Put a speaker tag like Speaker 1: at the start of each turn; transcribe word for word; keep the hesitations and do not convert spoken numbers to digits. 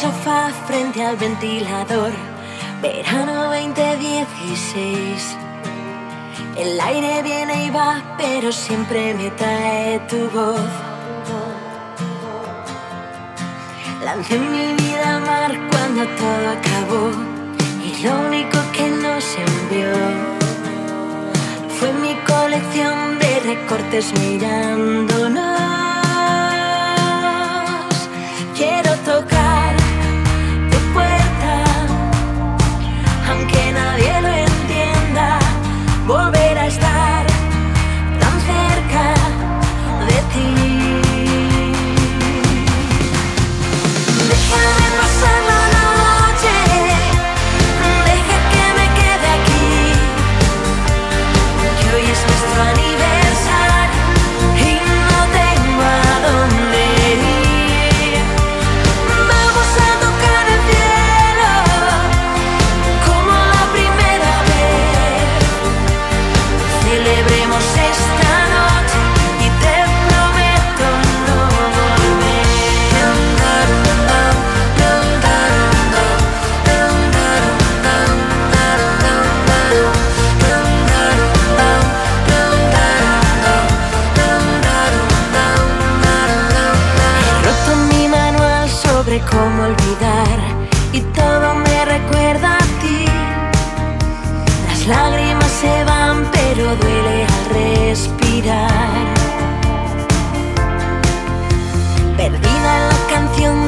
Speaker 1: sofá frente al ventilador. Verano veinte dieciséis. El aire viene y va, pero siempre me trae tu voz. Lancé mi vida al mar cuando todo acabó, y lo único que nos envió fue mi colección de recortes mirándonos. Quiero tocar tu puerta, aunque nadie lo entienda. Volver a estar tan cerca de ti. Déjame pasar la noche, deja que me quede aquí, que hoy es nuestro aniversario y no tengo a dónde ir. Vamos a tocar el cielo como la primera vez. Celebremos esta noche y te prometo no volver. He roto mi manual sobre cómo olvidar y todo me recuerda a ti. Las lágrimas se van, pero duele al respirar. Perdida en la canción